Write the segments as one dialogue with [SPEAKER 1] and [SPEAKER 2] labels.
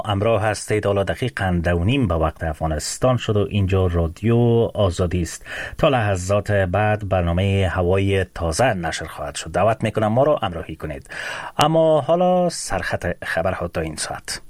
[SPEAKER 1] امروز هستید. حالا دقیقاً 2:30 به وقت افغانستان شد و اینجا رادیو آزادی است. تا لحظات بعد برنامه هوای تازه نشر خواهد شد. دعوت میکنم ما رو همراهی کنید. اما حالا سرخط خبرها تا این ساعت.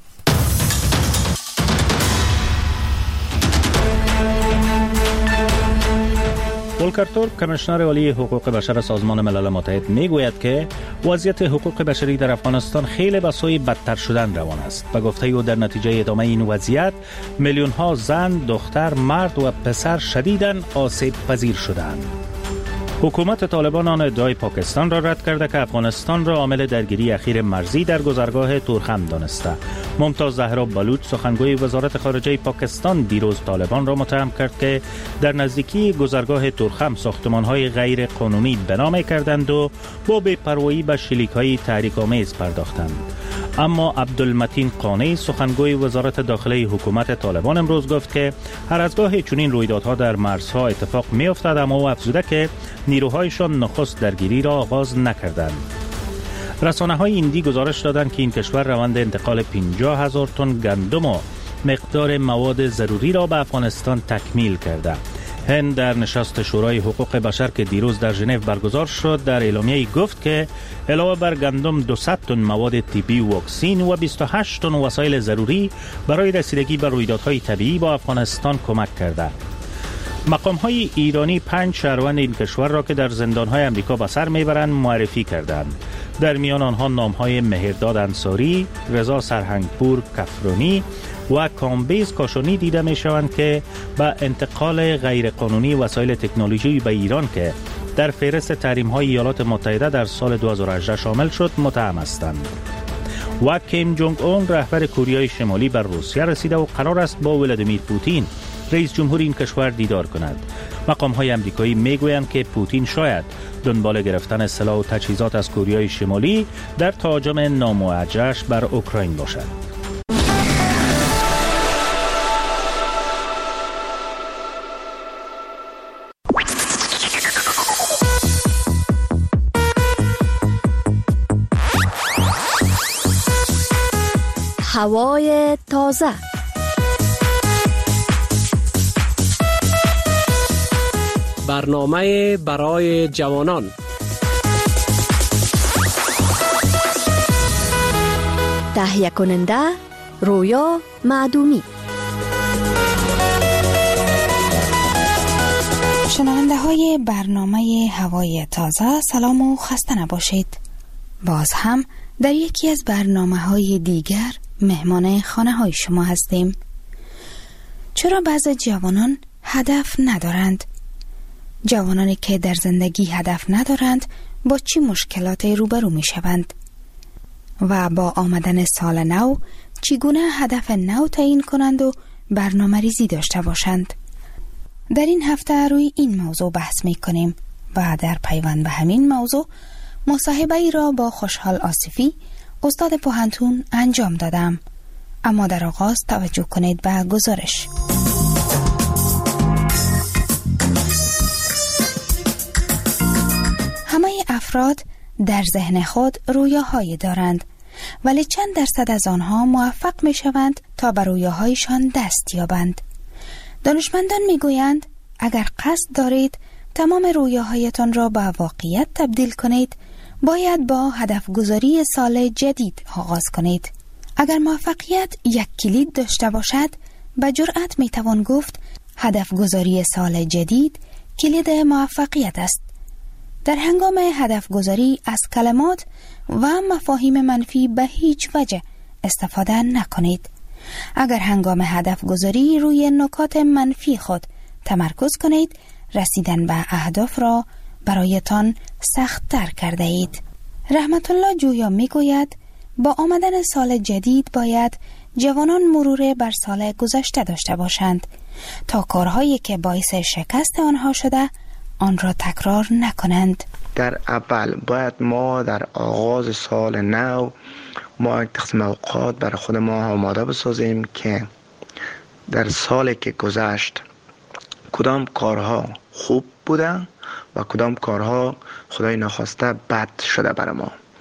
[SPEAKER 1] ولکر تورک، کمیشنر عالی حقوق بشر سازمان ملل متحد، میگوید که وضعیت حقوق بشری در افغانستان خیلی به سوی بدتر شدن روان است. به گفته او در نتیجه ادامه این وضعیت میلیون ها زن، دختر، مرد و پسر شدیداً آسیب پذیر شدند. حکومت طالبان آن ادعای پاکستان را رد کرده که افغانستان را عامل درگیری اخیر مرزی در گذرگاه تورخم دانسته. ممتاز زهرا بلوچ، سخنگوی وزارت خارجه پاکستان، دیروز طالبان را متهم کرد که در نزدیکی گذرگاه تورخم ساختمان‌های غیر قانونی بنا می‌کردند و با بی‌پروایی به شلیک‌های تحریک‌آمیز پرداختند. اما عبدالمتین قانی، سخنگوی وزارت داخله حکومت طالبان، امروز گفت که هر از گاهی چنین رویدادها در مرزها اتفاق می‌افتد، اما او افزوده که نیروهایشان نخست درگیری را آغاز نکردند. رسانه‌های هندی گزارش دادند که این کشور روند انتقال 50,000 تن گندم و مقدار مواد ضروری را به افغانستان تکمیل کرده. هند در نشست شورای حقوق بشر که دیروز در ژنو برگزار شد در اعلامیه‌ای گفت که علاوه بر گندم 200 تن مواد طبی و واکسین و 28 تن وسایل ضروری برای رسیدگی به رویدادهای طبیعی با افغانستان کمک کرده. مقام‌های ایرانی 5 شهروند این کشور را که در زندان‌های امریکا به سر می‌برند معرفی کردند. در میان آنها نام‌های مهرداد انصاری، رضا سرهنگپور کفرونی و کامبیز کاشانی دیده می‌شوند که به انتقال غیرقانونی وسایل تکنولوژی به ایران که در فهرست تحریم‌های ایالات متحده در سال 2018 شامل شد متهم هستند. و کیم جونگ اون، رهبر کره شمالی، بر روسیه رسیده و قرار است با ولادیمیر پوتین، رئیس جمهور این کشور، دیدار کند. مقام‌های آمریکایی میگویند که پوتین شاید دنبال گرفتن سلاح و تجهیزات از کره شمالی در تهاجم ناموجه‌اش بر اوکراین باشد.
[SPEAKER 2] هوای تازه.
[SPEAKER 3] برنامه برای جوانان.
[SPEAKER 2] تهیه کننده رویا معدومی.
[SPEAKER 4] شنونده های برنامه هوای تازه، سلام و خسته نباشید. باز هم در یکی از برنامه های دیگر مهمان خانه های شما هستیم. چرا بعضی جوانان هدف ندارند؟ جوانانی که در زندگی هدف ندارند با چی مشکلاتی روبرو می شوند؟ و با آمدن سال نو چگونه هدف نو تعیین کنند و برنامه ریزی داشته باشند؟ در این هفته روی این موضوع بحث می کنیم و در پیوند به همین موضوع مصاحبه ای را با خوشحال آصفی، استاد پوهنتون، انجام دادم. اما در آغاز توجه کنید به گزارش. همه افراد در ذهن خود رویاهایی دارند، ولی چند درصد از آنها موفق می شوند تا به رویاهایشان دست یابند. دانشمندان می گویند اگر قصد دارید تمام رویاهایتان را به واقعیت تبدیل کنید، باید با هدف گذاری سال جدید آغاز کنید. اگر موفقیت یک کلید داشته باشد، به جرأت می توان گفت هدف گذاری سال جدید کلید موفقیت است. در هنگام هدف گذاری از کلمات و مفاهیم منفی به هیچ وجه استفاده نکنید. اگر هنگام هدف گذاری روی نکات منفی خود تمرکز کنید، رسیدن به اهداف را برایتان سخت تر کرده اید. رحمت الله جویا می گوید با آمدن سال جدید باید جوانان مرور بر سال گذشته داشته باشند تا کارهایی که باعث شکست آنها شده آن را تکرار نکنند.
[SPEAKER 5] در اول باید ما در آغاز سال نو ما یک تقسیم اوقات برای خود ما آماده بسازیم که در سالی که گذشت کدام کارها خوب بودن و کدام کارها خدای نخواسته بد شده برای ما.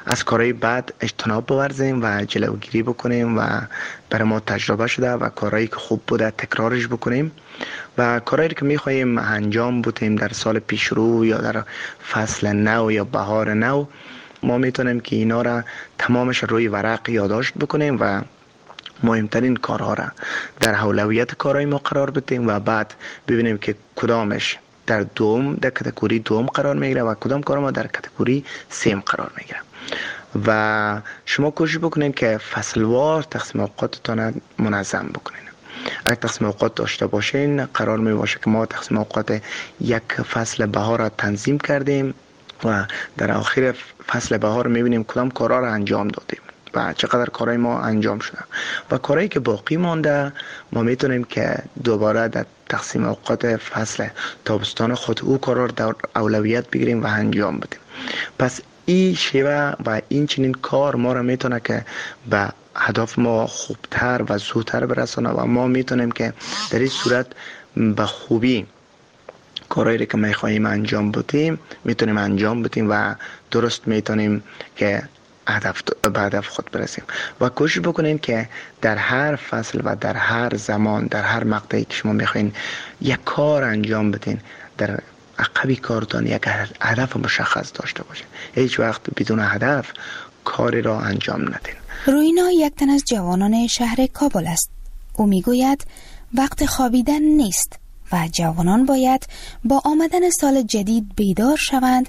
[SPEAKER 5] از کارهای بد اجتناب بورزیم و جلوگیری بکنیم و برای ما تجربه شده و کارهایی که خوب بوده تکرارش بکنیم و کارهایی که میخواهیم انجام بدیم در سال پیش رو یا در فصل نو یا بهار نو، ما میتونیم که اینا را تمامش روی ورق یادداشت بکنیم و مهمترین کارها را در اولویت کارهای ما قرار بدیم و بعد ببینیم که کدامش در کاتگوری دوم قرار میگیره و کدام کار ما در کاتگوری سیم قرار میگیره. و شما کوشش بکنین که فصلوار تقسیم اوقاتتان منظم بکنین. اگه تقسیم اوقات داشته باشین قرار می باشه که ما تقسیم اوقات یک فصل بهار را تنظیم کردیم و در آخر فصل بهار میبینیم کدام کارها را انجام دادیم و چقدر کارهای ما انجام شده و کارهایی که باقی مانده ما میتونیم که دوباره در تقسیم اوقات فصل تابستان خود او کارها در اولویت بگیریم و انجام بدیم. پس این شیوه و این چنین کار ما را میتونه که به هدف ما خوبتر و زودتر برسانه و ما میتونیم که در این صورت به خوبی کارهایی که میخواهیم انجام بدیم میتونیم انجام بدیم و درست میتونیم که به هدف خود برسیم. و کوشش بکنین که در هر فصل و در هر زمان در هر مقطعی که شما میخواین یک کار انجام بدین در عقبی کارتان یک هدف مشخص داشته باشین. هیچ وقت بدون هدف کاری را انجام ندین.
[SPEAKER 4] روینا یک تن از جوانان شهر کابل است. او میگوید وقت خوابیدن نیست و جوانان باید با آمدن سال جدید بیدار شوند،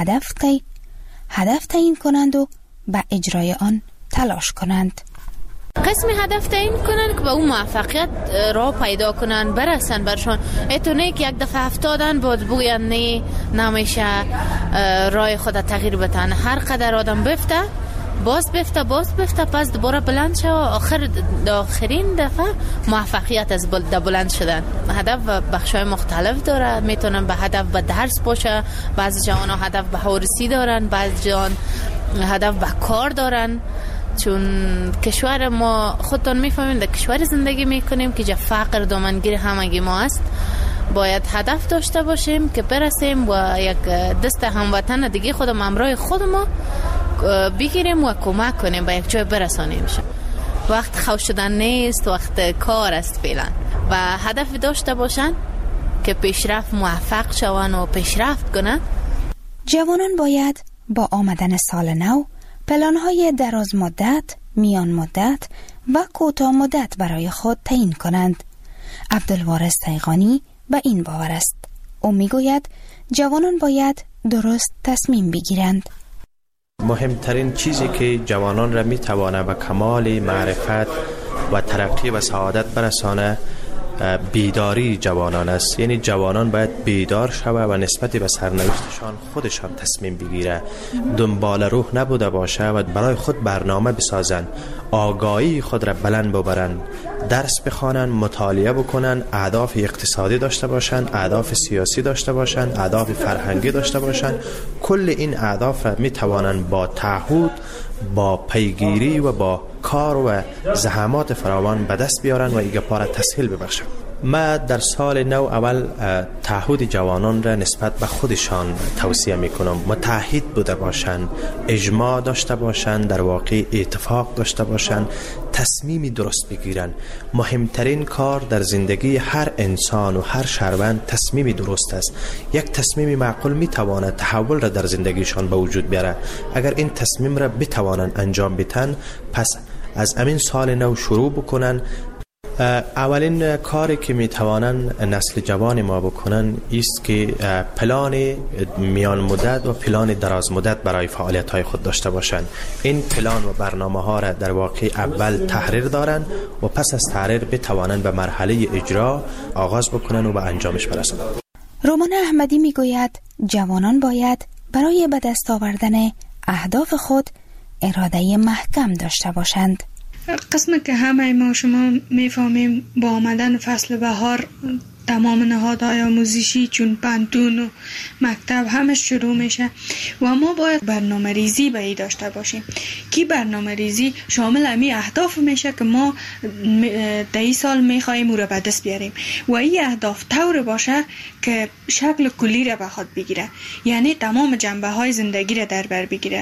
[SPEAKER 4] هدف تعیین کنند و به اجرای آن تلاش کنند.
[SPEAKER 6] قسمی هدف تعیین کنن که به اون موفقیت را پیدا کنن برسن برشان. اتونه که یک دفعه افتادن بود بگوین نه نمیشه راه خود تغییر بتن. هر قدر آدم باز بفته پس دوباره بلند شه و آخرین دفعه موفقیت از بلند شدن. هدف بخشای مختلف داره. میتونن به هدف به درس باشه، بعضی جوان ها هدف به هورسی دارن، بعضی جوان هدف به کار دارن. چون کشور ما خودتون میفهمین در کشور زندگی میکنیم که جا فقر دامنگیر همگی ما است. باید هدف داشته باشیم که برسیم و یک دست هموطن دیگه خودم همراه خودمو بگیریم و کمک کنیم به یک جای برسانیم. وقت خوش شدن نیست، وقت کار است فعلا و هدف داشته باشن که پیشرفت موفق شون و پیشرفت کنن.
[SPEAKER 4] جوانان باید با آمدن سال نو پلان‌های دراز مدت، میان مدت و کوتاه مدت برای خود تعیین کنند. عبدالوارث تیغانی به این باور است. او میگوید جوانان باید درست تصمیم بگیرند.
[SPEAKER 7] مهمترین چیزی که جوانان را میتوانه به کمال معرفت و ترقی و سعادت برسانه بیداری جوانان است. یعنی جوانان باید بیدار شوه و نسبت به سرنوشتشان خودشان تصمیم بگیره، دنبال روح نبوده باشه و برای خود برنامه بسازن، آگاهی خود را بلند ببرن، درس بخوانن، مطالعه بکنن، اهداف اقتصادی داشته باشن، اهداف سیاسی داشته باشن، اهداف فرهنگی داشته باشن. کل این اهداف را می توانن با تعهد، با پیگیری و با کار و زحمات فراوان به دست بیارن و ایگه پاره تسهیل ببخشن. ما در سال نو اول تعهد جوانان را نسبت به خودشان توصیه میکنم. متحد بوده باشند، اجماع داشته باشند، در واقع اتفاق داشته باشند، تصمیمی درست بگیرن. مهمترین کار در زندگی هر انسان و هر شهروند تصمیمی درست است. یک تصمیم معقول میتواند تحول را در زندگیشان به وجود بیاره. اگر این تصمیم را بتوانند انجام بدن، پس از امین سال نو شروع بکنن. اولین کاری که میتوانن نسل جوان ما بکنن است که پلان میان مدت و پلان دراز مدت برای فعالیت های خود داشته باشند. این پلان و برنامه ها را در واقع اول تحریر دارن و پس از تحریر بتوانن به مرحله اجرا آغاز بکنن و به انجامش برسند.
[SPEAKER 4] رومان احمدی میگوید جوانان باید برای به دست آوردن اهداف خود اراده محکم داشته باشند.
[SPEAKER 8] قسمی که همه ما شما میفهمیم با آمدن فصل بهار تمام نهادهای آموزشی چون پانتون و مکتب همه شروع میشه و ما باید برنامه ریزی به ای داشته باشیم که برنامه ریزی شامل امی اهداف میشه که ما در این سال میخواییم او را به دست بیاریم و این اهداف طور باشه که شکل کلی را به خود بگیره، یعنی تمام جنبه های زندگی را در بر بگیره.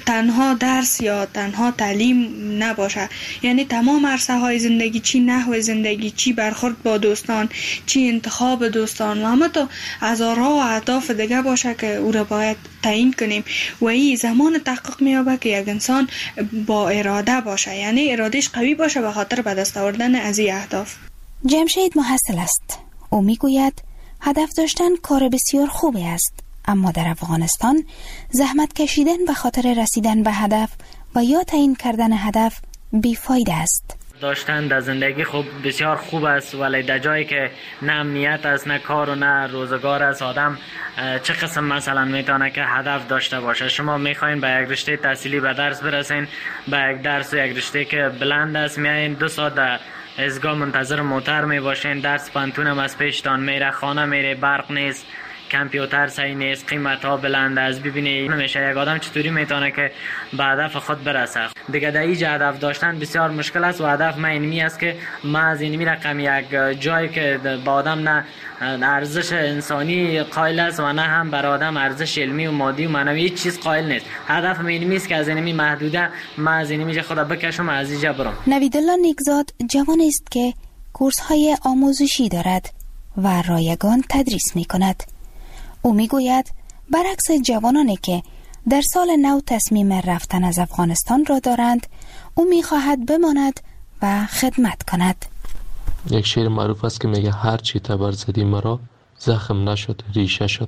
[SPEAKER 8] تنها درس یا تنها تعلیم نباشه، یعنی تمام عرصه های زندگی، چی نحو زندگی، چی برخورد با دوستان، چی انتخاب دوستان و همه تا هزارها و اهداف دیگه باشه که او را باید تعیین کنیم و این زمان تحقق میابه که یک انسان با اراده باشه، یعنی ارادش قوی باشه به خاطر به دست آوردن از این اهداف.
[SPEAKER 4] جمشید محصل است. او میگوید هدف داشتن کار بسیار خوبی است، اما در افغانستان زحمت کشیدن به خاطر رسیدن به هدف و یا تعیین کردن هدف بیفایده است.
[SPEAKER 9] داشتن در زندگی خوب بسیار خوب است، ولی در جایی که نه امنیت است، نه کار و نه روزگار است، آدم چه قسم مثلا میتونه که هدف داشته باشه؟ شما میخواین به یک رشته تحصیلی به درس برسین، به یک درس و یک رشته که بلند است میایین 2 ساعت در ایستگاه منتظر موتر میباشین، درس پانتون هم از پیشتان میره، خانه میره، برق نیست، کامپیوتر صحیح نیست، قیمت ها بلند است. ببینید نمیشه یک آدم چطوری میتونه که به هدف خود برسه. دیگه در اینجا هدف داشتن بسیار مشکل است و هدف من اینمی است که ما از اینمی رقم یک جایی که به آدم نه ارزش انسانی قائل است و نه هم بر آدم ارزش علمی و مادی و معنوی هیچ چیز قائل نیست. هدف من اینمی است که از اینمی محدوده ما از اینمی خود بکشم از اینجا برم.
[SPEAKER 4] نویدالله نیکزاد جوان است که کورس های آموزشی دارد و رایگان تدریس می کند. او میگوید برعکس جوانانی که در سال نو تصمیم رفتن از افغانستان را دارند، او میخواهد بماند و خدمت کند.
[SPEAKER 10] یک شعر معروف است که میگه هر چی تبر زدی مرا زخم نشد ریشه شد.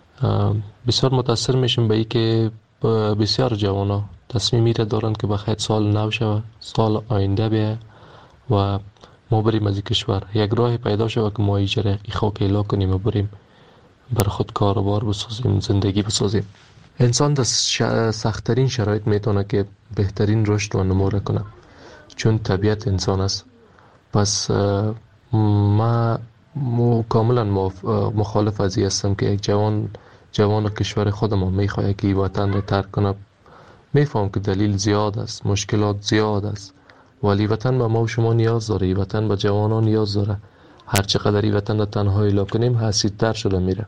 [SPEAKER 10] بسیار متاثر میشم به این که بسیار جوانا تصمیمی را دارند که بخاطر سال نو شود، سال آینده بیه و ما بریم از این کشور، یک راه پیدا شود که ما ایجره خاک ایلا کنیم و بریم بر خود کاروبار بسازیم، زندگی بسازیم. انسان در سخت‌ترین شرایط میتونه که بهترین رشد و نمو کنه، چون طبیعت انسان است. پس ما کاملا مخالف از این هستم که یک جوان کشور خودم میخواد که وطن را ترک کنه. میفهم که دلیل زیاد است، مشکلات زیاد است، ولی وطن به ما و شما نیاز داره، وطن به جوانان نیاز داره. هر چقدر این وطن را تنها ایلا کنیم حسیدتر شده میره.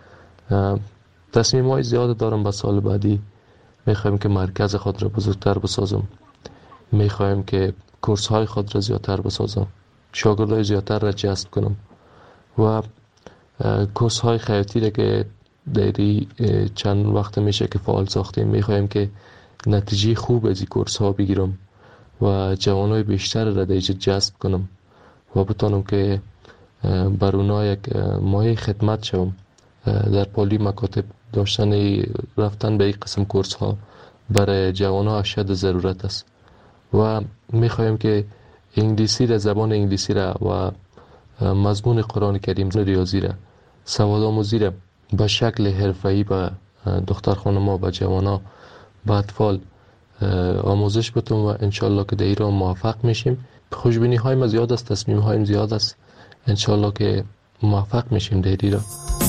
[SPEAKER 10] تصمیم های زیاد دارم به سال بعدی. میخوایم که مرکز خود را بزرگتر بسازم، میخوایم که کورس های خود را زیادتر بسازم، شاگردای زیادتر را جذب کنم و کورس های خیاطی را که دیری چند وقت میشه که فعال ساختیم، میخوایم که نتیجه خوب از این کورس ها بگیرم و جوانای بیشتر را دیجا جذب کنم و بتانم که بر اونا یک مایه خدمت شوم. در پالی مکاتب داشتن رفتن به این قسم کورس ها برای جوان ها اشد ضرورت است و میخوایم که انگلیسی را، زبان انگلیسی را و مضمون قرآن کریم، ریاضی را، سواد آموزی را به شکل حرفه‌ای به دختر خانم‌ها و جوان ها به اطفال آموزش بتون و انشالله که در ایران موفق میشیم. خوشبینی های ما زیاد است، تصمیم هایم زیاد است، انشالله که موفق میشیم در ایران.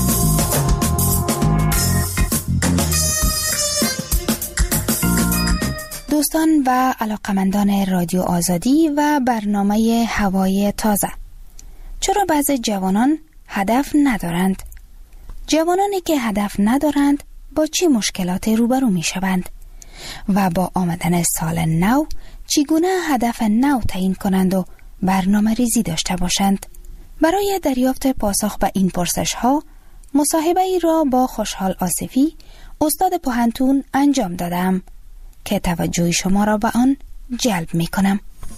[SPEAKER 4] دوستان و علاقمندان رادیو آزادی و برنامه هوای تازه، چرا بعضی جوانان هدف ندارند؟ جوانانی که هدف ندارند با چه مشکلاتی روبرو می شوند؟ و با آمدن سال نو چگونه هدف نو تعیین کنند و برنامه ریزی داشته باشند؟ برای دریافت پاسخ به این پرسش ها مصاحبه ای را با خوشحال آصفی، استاد پوهنتون انجام دادم که توجه شما را به آن جلب می کنم.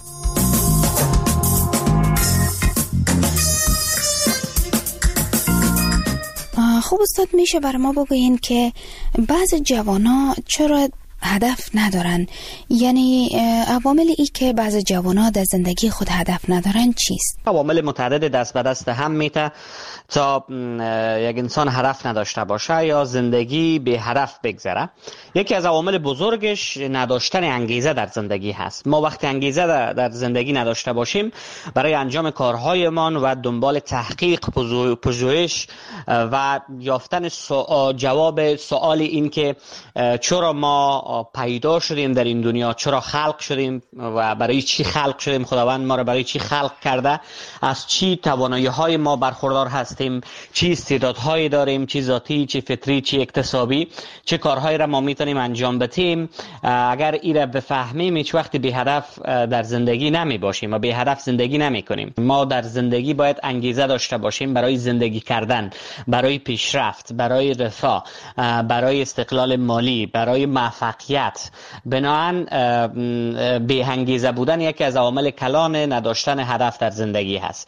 [SPEAKER 4] خوب استاد، میشه بر ما بگوین که بعض جوانا چرا هدف ندارن؟ یعنی عوامل ای که بعض جوانا در زندگی خود هدف ندارن چیست؟
[SPEAKER 11] عوامل متعدد دست به دست هم میته تا یک انسان هدف نداشته باشه یا زندگی به هدف بگذره. یکی از عوامل بزرگش نداشتن انگیزه در زندگی هست. ما وقتی انگیزه در زندگی نداشته باشیم برای انجام کارهایمان و دنبال تحقیق، پژوهش و یافتن جواب سوال این که چرا ما ما پیدا شدیم در این دنیا، چرا خلق شدیم و برای چی خلق شدیم، خداوند ما را برای چی خلق کرده، از چی توانایی‌های ما برخوردار هستیم، چی استعدادهایی داریم، چی ذاتی، چی فطری، چی اکتسابی، چه کارهایی را ما میتونیم انجام بدیم. اگر این را بفهمیم هیچ وقت بی هدف در زندگی نمی باشیم و بی هدف زندگی نمی کنیم. ما در زندگی باید انگیزه داشته باشیم برای زندگی کردن، برای پیشرفت، برای رفاه، برای استقلال مالی، برای موفقیت. بنابراین بی انگیزه بودن یکی از عوامل کلان نداشتن هدف در زندگی هست.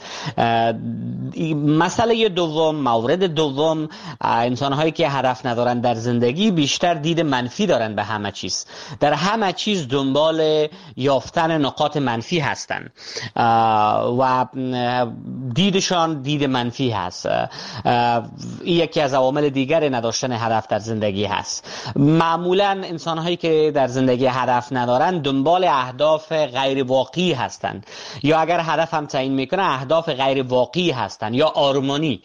[SPEAKER 11] مسئله دوم، مورد دوم، انسان هایی که هدف ندارن در زندگی بیشتر دید منفی دارن به همه چیز. در همه چیز دنبال یافتن نقاط منفی هستن و دیدشان دید منفی هست. این یکی از عوامل دیگر نداشتن هدف در زندگی هست. معمولا انسان هایی که در زندگی هدف ندارن دنبال اهداف غیر واقعی هستن، یا اگر هدف هم تعیین میکنه اهداف غیر واقعی هستن یا آرمانی،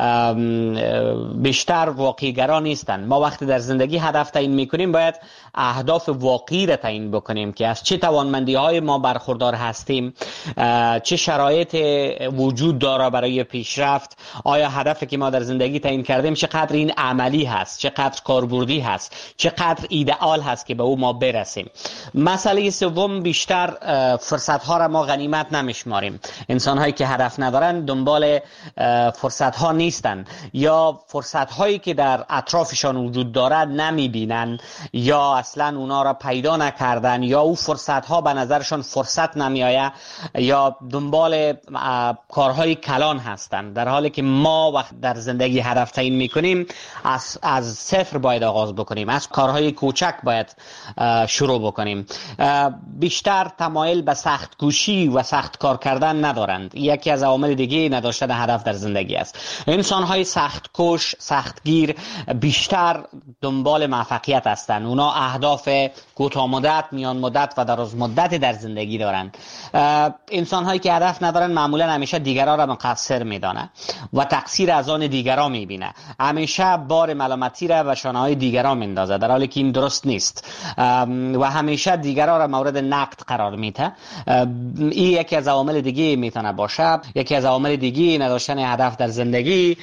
[SPEAKER 11] بیشتر واقعی گرا نیستن. ما وقتی در زندگی هدف تعیین میکنیم باید اهداف واقعی را تعیین بکنیم که از چه توانمندی های ما برخوردار هستیم، چه شرایط وجود داره برای پیشرفت، آیا هدفی که ما در زندگی تعیین کردیم چقدر این عملی هست، چقدر کاربردی هست، چقدر ایدئال هست که به او ما برسیم. مسئله سوم، بیشتر فرصت ها را ما غنیمت نمیشماریم. انسان هایی که هدف ندارن دنبال فرصت ها نیستن، یا فرصت هایی که در اطرافشان وجود دارد نمیبینن، یا اصلا اونا را پیدا نکردن، یا او فرصت ها به نظرشان فرصت نمیآید، یا دنبال کارهای کلان هستن. در حالی که ما وقت در زندگی هدف تعیین میکنیم از صفر باید آغاز بکنیم، از کارهای کوچک باید شروع بکنیم. بیشتر تمایل به سخت کوشی و سخت کار کردن ندارند. یکی از عوامل دیگه نداشتن هدف در زندگی است. انسان های سخت کوش، سختگیر بیشتر دنبال موفقیت هستند. اونا اهداف کوتاه مدت، میان مدت و دراز مدت در زندگی دارند. انسان هایی که هدف ندارن معمولا همیشه دیگران را مقصر میدانه و تقصیر از آن دیگران میبینه. همیشه بار ملامتی را و شانه های دیگران میندازه، در حالی که این درست نیست و همیشه دیگران را مورد نقد قرار میده. این یکی از عوامل دیگه میتونه باشه. یکی از عوامل دیگه نداشتن هدف در زندگی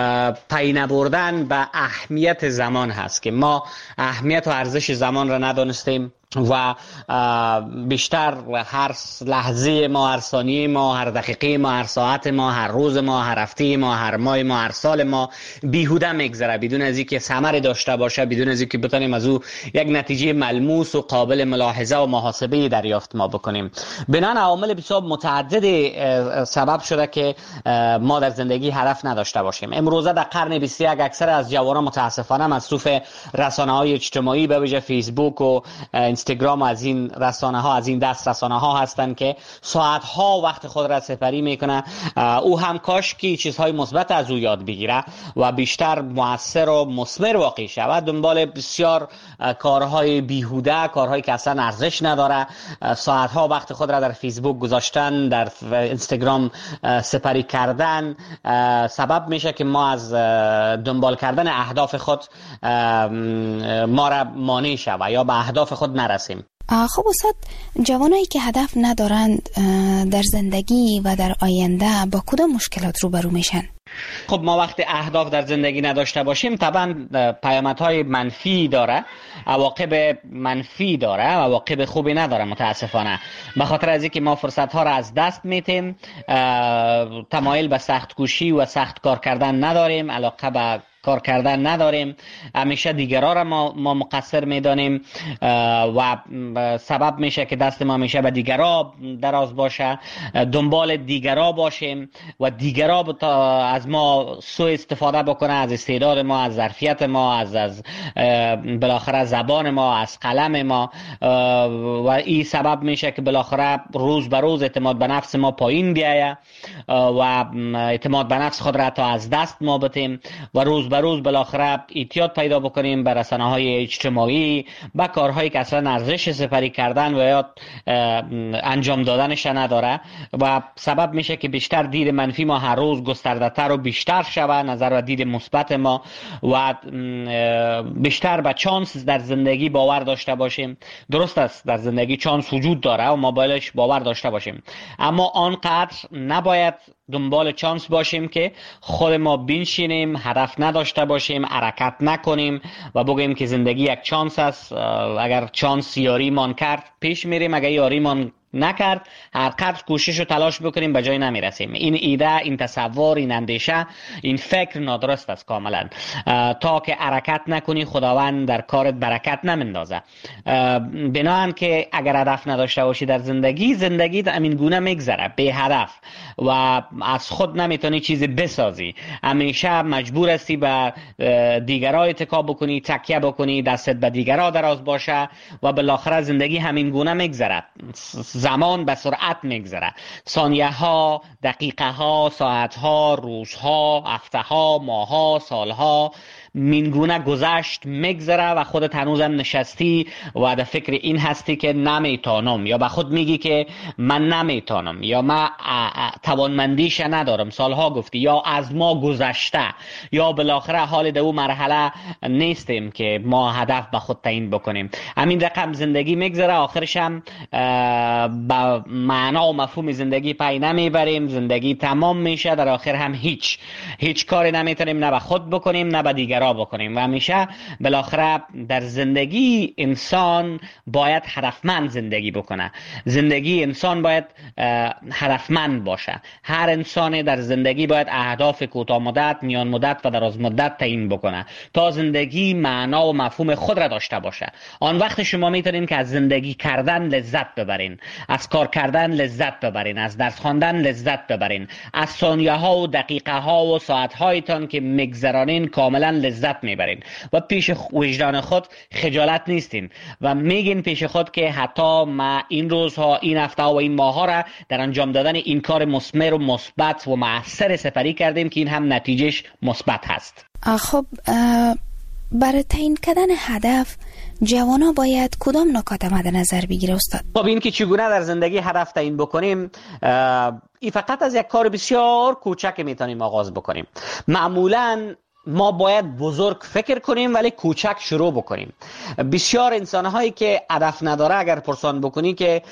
[SPEAKER 11] پی نبردن به اهمیت زمان هست که ما اهمیت و ارزش زمان را ندانستیم و بیشتر هر لحظه ما، هر ثانیه ما، هر دقیقه ما، هر ساعت ما، هر روز ما، هر هفته ما، هر ماه ما، هر سال ما بیهوده میگذره، بدون از اینکه ثمری داشته باشه، بدون از اینکه بتونیم از او یک نتیجه ملموس و قابل ملاحظه و محاسبه دریافت ما بکنیم. بنابراین عوامل بسیار متعدد سبب شده که ما در زندگی هدف نداشته باشیم. امروزه در قرن 21 اکثر از جوانان متاسفانه مصروف رسانه‌های اجتماعی به ویژه فیسبوک و اینستاگرام، از این رسانه ها، از این دست رسانه ها هستند که ساعت ها وقت خود را سپری میکنه. او هم کاش که چیزهای مثبت از او یاد بگیره و بیشتر مؤثر و مثمر واقع شود. دنبال بسیار کارهای بیهوده، کارهایی که اصلا ارزش نداره، ساعت ها وقت خود را در فیسبوک گذاشتن، در اینستاگرام سپری کردن سبب میشه که ما از دنبال کردن اهداف خود ما را مانع شود یا به اهداف خود نرسیم.
[SPEAKER 4] خب استاد، جوانایی که هدف ندارند در زندگی و در آینده با کدام مشکلات روبرو میشن؟
[SPEAKER 11] خب ما وقتی اهداف در زندگی نداشته باشیم طبعا پیامدهای منفی داره، عواقب منفی داره، عواقب خوبی نداره متاسفانه. به خاطر از اینکه ما فرصت ها را از دست میتیم، تمایل به سخت کوشی و سخت کار کردن نداریم، علاقه به کار کردن نداریم، همیشه دیگران را ما مقصر میدانیم و سبب میشه که دست ما همیشه به دیگران دراز باشه، دنبال دیگران باشیم و دیگران از ما سوء استفاده بکنه، از استعداد ما، از ظرفیت ما، از بالاخره زبان ما، از قلم ما، و این سبب میشه که بالاخره روز به روز اعتماد به نفس ما پایین بیایه و اعتماد به نفس خود را تا از دست ما بدیم و روز به روز بالاخره اعتیاد پیدا بکنیم به رسانه‌های اجتماعی، به کارهایی که اصلا ارزش سپری کردن و یا انجام دادنش نداره و سبب میشه که بیشتر دید منفی ما هر روز گسترده‌تر و بیشتر شود، نظر و دید مثبت ما و بیشتر به چانس در زندگی باور داشته باشیم. درست است در زندگی چانس وجود داره و ما بایدش باور داشته باشیم، اما آنقدر نباید دنبال چانس باشیم که خود ما بنشینیم، هدف نداشته باشیم، حرکت نکنیم و بگیم که زندگی یک چانس است، اگر چانس یاریمان کرد پیش میریم، اگر یاریمان نکرد هر قدر کوشش و تلاش بکنیم به جای نمیرسیم. این ایده، این تصور، این اندیشه، این فکر نادرست است کاملا. تا که حرکت نکنی خداوند در کارت برکت نمیندازه. بنابراین که اگر هدف نداشته باشی در زندگی همین گونه میگذره بی هدف و از خود نمیتونی چیزی بسازی. همیشه مجبور هستی به دیگرها اتکا بکنی، تکیه بکنی، دستت به دیگرها دراز باشه و بالاخره زندگی همین گونه میگذره. زمان به سرعت میگذره، ثانیه ها، دقیقه ها، ساعت ها، روزها، هفته ها، ماه ها، سال ها مینگونه گذشت میگذره و خودت هنوزم نشستی و در فکر این هستی که نمیتونم، یا به خود میگی که من نمیتونم، یا من توانمندیش ندارم، سالها گفتی، یا از ما گذشته، یا بالاخره حال در اون مرحله نیستیم که ما هدف به خود تعیین بکنیم. همین رقم زندگی میگذره، آخرش هم با معنا و مفهوم زندگی پی نمیبریم، زندگی تمام میشه، در آخر هم هیچ کاری نمیتونیم نه به خود بکنیم نه به دیگر بکنیم. و همیشه بالاخره در زندگی انسان باید هدفمند زندگی بکنه. زندگی انسان باید هدفمند باشه. هر انسان در زندگی باید اهداف کوتاه مدت، میان مدت و دراز مدت تعیین بکنه تا زندگی معنا و مفهوم خود را داشته باشه. آن وقت شما میتونین که از زندگی کردن لذت ببرین، از کار کردن لذت ببرین، از درس خواندن لذت ببرین، از ثانیه ها و دقیقه ها و ساعت هایتان که میگذرانین کاملا لذت میبرین و پیش وجدان خود خجالت نیستین و میگین پیش خود که حتی ما این روزها، این هفته و این ماه ها را در انجام دادن این کار مثمر و مثبت و مؤثر سپری کردیم که این هم نتیجهش مثبت هست.
[SPEAKER 4] خب برای تعیین کردن هدف جوانا باید کدام نکات مد نظر بگیره استاد؟
[SPEAKER 11] خب این که چگونه در زندگی هدف تعیین بکنیم، این فقط از یک کار بسیار کوچک میتونیم آغاز بکنیم. معمولاً ما باید بزرگ فکر کنیم ولی کوچک شروع بکنیم. بسیار انسان‌هایی که هدف نداره اگر پرسان بکنی که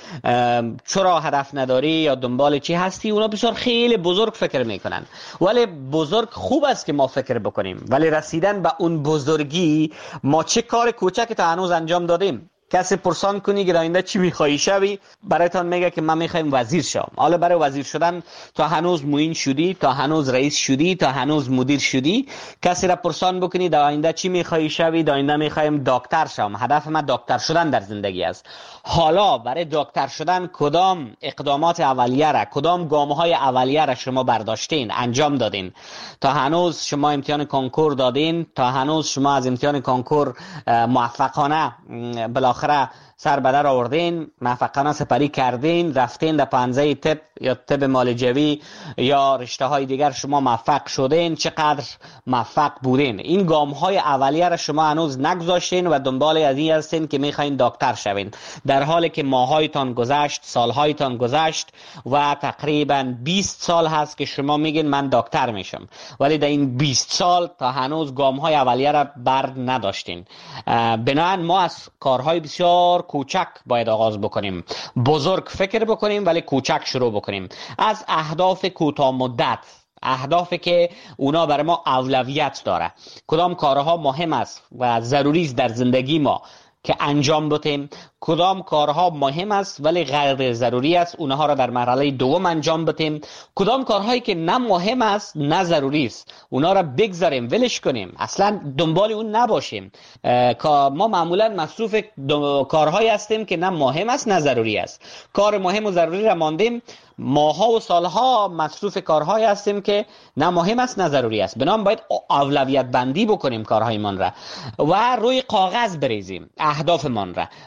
[SPEAKER 11] چرا هدف نداری یا دنبال چی هستی، اونا بسیار خیلی بزرگ فکر میکنن. ولی بزرگ خوب است که ما فکر بکنیم، ولی رسیدن به اون بزرگی ما چه کار کوچکی تا هنوز انجام دادیم. کسی پرسان کنی که آینده چی میخوایی شوی، برایتان میگه که من میخوایم وزیر شم. حالا برای وزیر شدن تا هنوز معین شدی، تا هنوز رئیس شدی، تا هنوز مدیر شدی. کسی را پرسان بکنی در آینده چی میخوایی شوی، در آینده میخوایم دکتر شم، هدف من دکتر شدن در زندگی است. حالا برای دکتر شدن کدام اقدامات اولیه را، کدام گام‌های اولیه را شما برداشتین، انجام دادین؟ تا هنوز شما امتحان کنکور دادین، تا هنوز شما از امتحان کنکور موفقانه بالاخره سر به در آوردین، موفقانه سپری کردین، رفتین در پنزه طب یا طب معالجوی یا رشته های دیگر شما موفق شدین، چقدر موفق بودین؟ این گام های اولیه را شما هنوز نگذاشتین و دنبال از این هستین که میخواین دکتر شوین، در حالی که ماهایتان گذشت، سالهایتان گذشت و تقریبا 20 سال هست که شما میگین من دکتر میشم، ولی در این 20 سال تا هنوز گام های اولیه را بر نداشتین. بنابراین ما از کارهای بسیار کوچک باید آغاز بکنیم، بزرگ فکر بکنیم ولی کوچک شروع بکنیم. از اهداف کوتاه مدت، اهدافی که اونا برای ما اولویت داره، کدام کارها مهم است و ضروری است در زندگی ما که انجام بدیم، کدام کارها مهم است ولی غیر ضروری است اونها را در مرحله دوم انجام بدیم، کدام کارهایی که نه مهم است نه ضروری است اونها را بگذاریم، ولش کنیم، اصلا دنبال اون نباشیم. ما معمولا مصروف کارهایی هستیم که نه مهم است نه ضروری است. کار مهم و ضروری را ماندیم، ماها و سالها مصروف کارهایی هستیم که نه مهم است نه ضروری است. بنابراین باید اولویت بندی بکنیم کارهایمان را و روی کاغذ بریزیم. اهدافمان را باید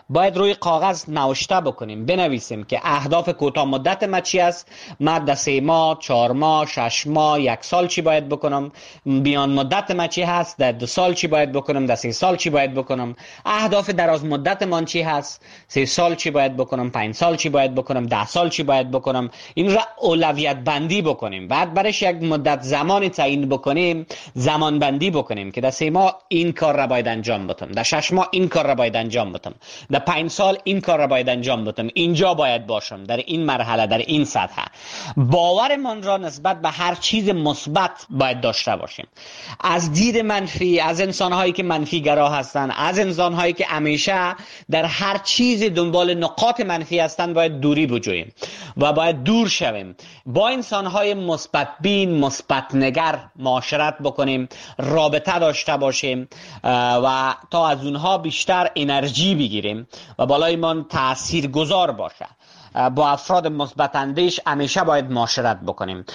[SPEAKER 11] روی کاغذ نوشته بکنیم، بنویسیم که اهداف کوتاه مدت ما چی است، ما در 3 ماه، 4 ماه، 6 ماه، 1 سال چی باید بکنم، میان مدت ما چی هست، در 2 سال چی باید بکنم، در 3 سال چی باید بکنم، اهداف دراز مدت من چی هست، 3 سال چی باید بکنم، 5 سال چی باید بکنم، 10 سال چی باید بکنم. این را اولویت بندی بکنیم. بعد برش یک مدت زمانی تعیین بکنیم، زمان بندی بکنیم که در 3 ماه این کار را باید انجام بدم، در 6 ماه این کار را باید انجام بدم، در 5 سال این کار را باید انجام بدم، اینجا باید باشم، در این مرحله، در این سطح. باورمان را نسبت به هر چیز مثبت باید داشته باشیم. از دید منفی، از انسان‌هایی که منفی گرا هستند، از انسان‌هایی که همیشه در هر چیز دنبال نقاط منفی هستند، باید دوری بجوییم و باید دور شویم. با انسان‌های مثبت بین، مثبت نگر معاشرت بکنیم، رابطه داشته باشیم و تا از اونها بیشتر انرژی بگیریم و بالای من تأثیر گذار باشه. با افراد مثبت اندیش همیشه باید معاشرت بکنیم.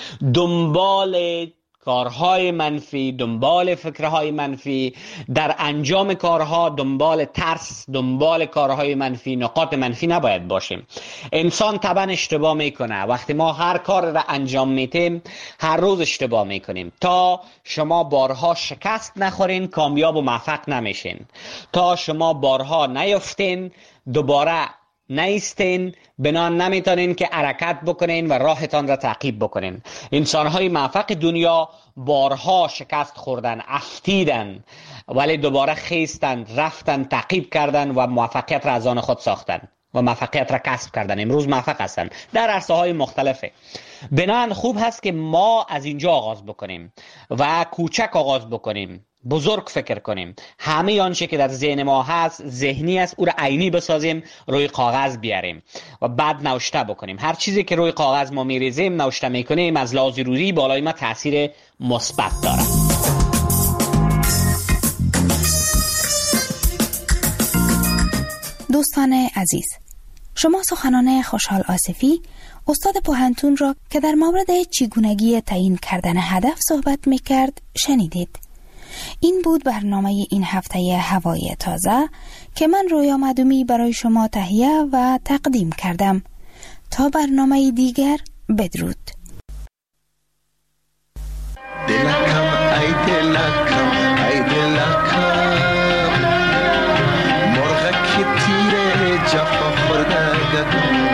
[SPEAKER 11] دنبال کارهای منفی، دنبال فکرهای منفی، در انجام کارها دنبال ترس، دنبال کارهای منفی، نقاط منفی نباید باشیم. انسان طبعا اشتباه میکنه. وقتی ما هر کار را انجام میتیم، هر روز اشتباه میکنیم. تا شما بارها شکست نخورین، کامیاب و موفق نمیشین. تا شما بارها نیفتین، دوباره نیستین، بنان نمیتونین که حرکت بکنین و راهتان را تعقیب بکنین. انسانهای موفق دنیا بارها شکست خوردن، افتیدن، ولی دوباره خیستن، رفتن، تعقیب کردن و موفقیت را از آن خود ساختن و موفقیت را کسب کردن. امروز موفق هستن در عرصه های مختلفه. بنان خوب هست که ما از اینجا آغاز بکنیم و کوچک آغاز بکنیم، بزرگ فکر کنیم. همه آنچه که در ذهن ما هست، ذهنی است، او را عینی بسازیم، روی کاغذ بیاریم و بعد نوشته بکنیم. هر چیزی که روی کاغذ ما میریزیم، نوشته میکنیم، از لحاظ روحی بالای ما تاثیر مثبت داره.
[SPEAKER 4] دوستان عزیز، شما سخنان خوشحال آصفی، استاد پوهنتون را که در مورد چگونگی تعیین کردن هدف صحبت میکرد شنیدید. این بود برنامه این هفته هوای تازه که من رویا معدومی برای شما تهیه و تقدیم کردم. تا برنامه دیگر، بدرود.
[SPEAKER 12] دلکم ای دلکم ای دلکم، مرغک تیر جفا خورده گدم.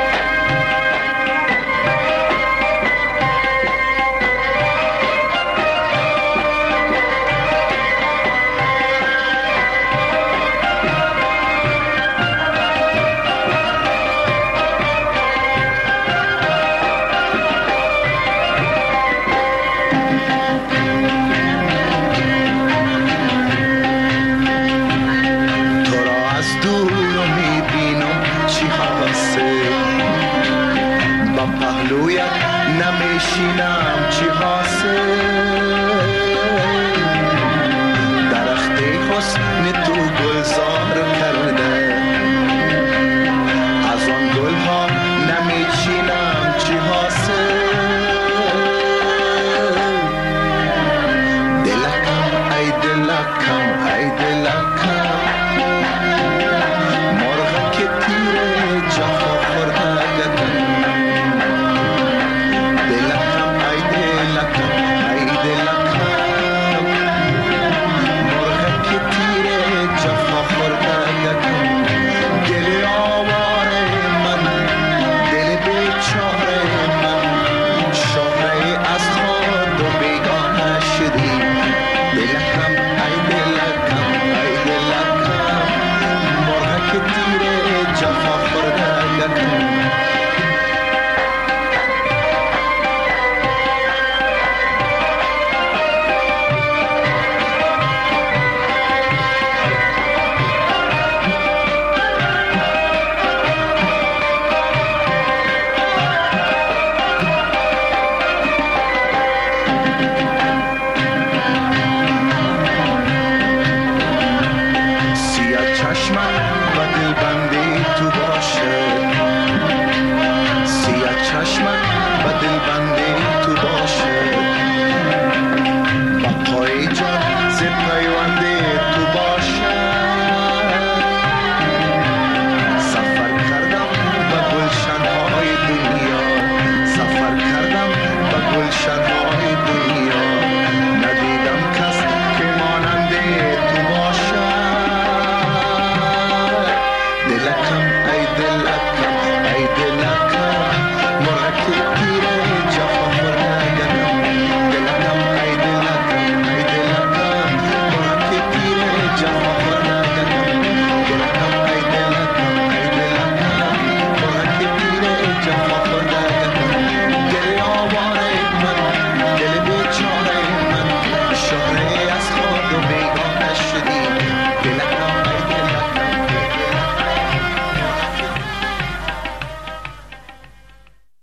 [SPEAKER 12] نمیشینم چی حاصل، درخت حسن